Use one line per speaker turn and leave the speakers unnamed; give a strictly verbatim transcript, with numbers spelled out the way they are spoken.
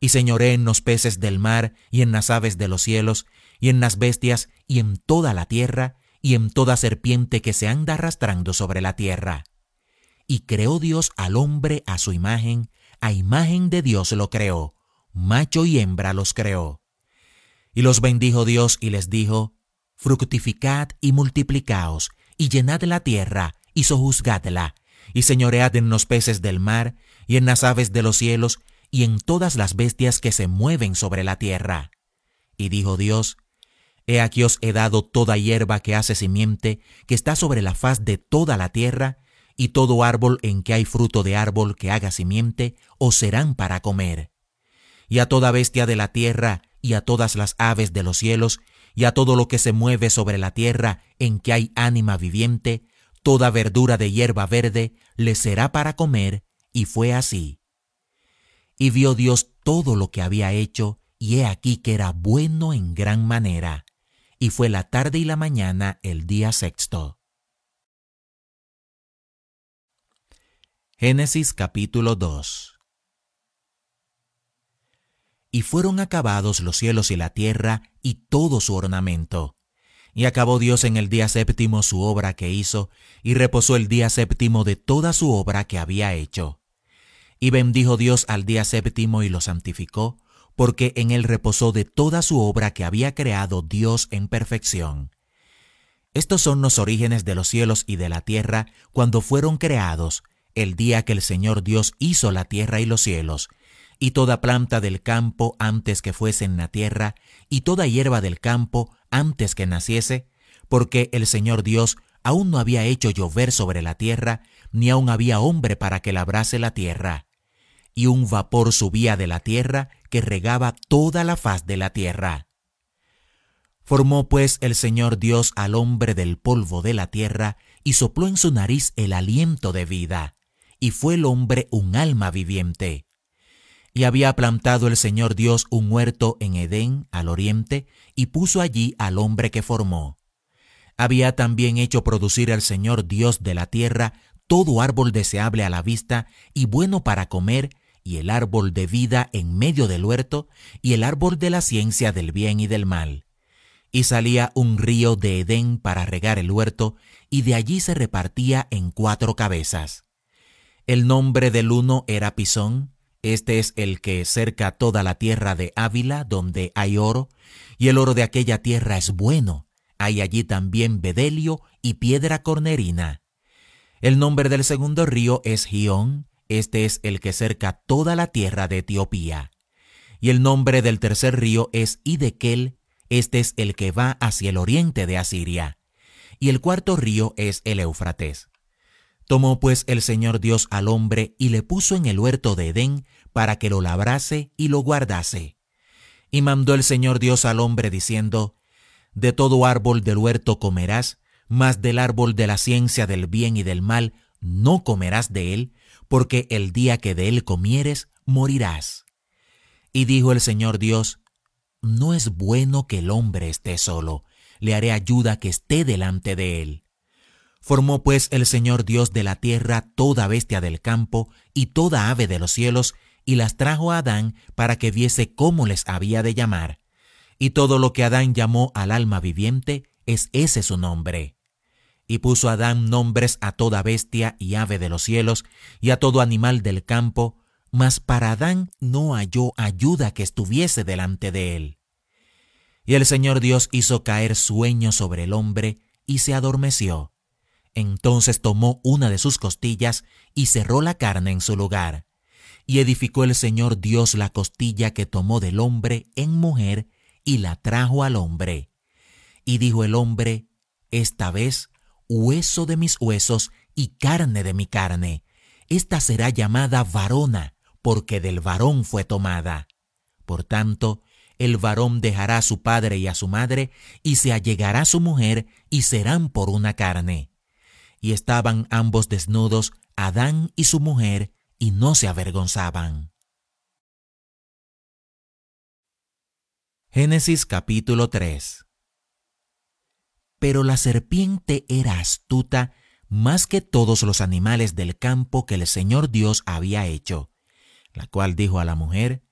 y señoré en los peces del mar, y en las aves de los cielos, y en las bestias, y en toda la tierra, y en toda serpiente que se anda arrastrando sobre la tierra. Y creó Dios al hombre a su imagen, a imagen de Dios lo creó, macho y hembra los creó. Y los bendijo Dios y les dijo: fructificad y multiplicaos, y llenad la tierra, y sojuzgadla, y señoread en los peces del mar, y en las aves de los cielos, y en todas las bestias que se mueven sobre la tierra. Y dijo Dios: He aquí os he dado toda hierba que hace simiente, que está sobre la faz de toda la tierra, y todo árbol en que hay fruto de árbol que haga simiente, os serán para comer. Y a toda bestia de la tierra, y a todas las aves de los cielos, y a todo lo que se mueve sobre la tierra en que hay ánima viviente, toda verdura de hierba verde le será para comer, y fue así. Y vio Dios todo lo que había hecho, y he aquí que era bueno en gran manera. Y fue la tarde y la mañana el día sexto. Génesis capítulo dos. Y fueron acabados los cielos y la tierra, y todo su ornamento. Y acabó Dios en el día séptimo su obra que hizo, y reposó el día séptimo de toda su obra que había hecho. Y bendijo Dios al día séptimo y lo santificó, porque en él reposó de toda su obra que había creado Dios en perfección. Estos son los orígenes de los cielos y de la tierra cuando fueron creados, el día que el Señor Dios hizo la tierra y los cielos, y toda planta del campo antes que fuese en la tierra, y toda hierba del campo antes que naciese, porque el Señor Dios aún no había hecho llover sobre la tierra, ni aún había hombre para que labrase la tierra. Y un vapor subía de la tierra que regaba toda la faz de la tierra. Formó pues el Señor Dios al hombre del polvo de la tierra, y sopló en su nariz el aliento de vida, y fue el hombre un alma viviente. Y había plantado el Señor Dios un huerto en Edén, al oriente, y puso allí al hombre que formó. Había también hecho producir el Señor Dios de la tierra todo árbol deseable a la vista y bueno para comer, y el árbol de vida en medio del huerto, y el árbol de la ciencia del bien y del mal. Y salía un río de Edén para regar el huerto, y de allí se repartía en cuatro cabezas. El nombre del uno era Pisón, este es el que cerca toda la tierra de Ávila, donde hay oro, y el oro de aquella tierra es bueno. Hay allí también bedelio y piedra cornerina. El nombre del segundo río es Gihón, este es el que cerca toda la tierra de Etiopía. Y el nombre del tercer río es Hidekel, este es el que va hacia el oriente de Asiria. Y el cuarto río es el Éufrates. Tomó pues el Señor Dios al hombre y le puso en el huerto de Edén para que lo labrase y lo guardase. Y mandó el Señor Dios al hombre diciendo: De todo árbol del huerto comerás, mas del árbol de la ciencia del bien y del mal no comerás de él, porque el día que de él comieres, morirás. Y dijo el Señor Dios: No es bueno que el hombre esté solo, le haré ayuda que esté delante de él. Formó pues el Señor Dios de la tierra toda bestia del campo y toda ave de los cielos, y las trajo a Adán para que viese cómo les había de llamar. Y todo lo que Adán llamó al alma viviente, es ese su nombre. Y puso Adán nombres a toda bestia y ave de los cielos, y a todo animal del campo, mas para Adán no halló ayuda que estuviese delante de él. Y el Señor Dios hizo caer sueño sobre el hombre, y se adormeció. Entonces tomó una de sus costillas y cerró la carne en su lugar. Y edificó el Señor Dios la costilla que tomó del hombre en mujer y la trajo al hombre. Y dijo el hombre: Esta vez, hueso de mis huesos y carne de mi carne. Esta será llamada varona, porque del varón fue tomada. Por tanto, el varón dejará a su padre y a su madre, y se allegará a su mujer, y serán por una carne. Y estaban ambos desnudos, Adán y su mujer, y no se avergonzaban. Génesis capítulo tres. Pero la serpiente era astuta más que todos los animales del campo que el Señor Dios había hecho, la cual dijo a la mujer: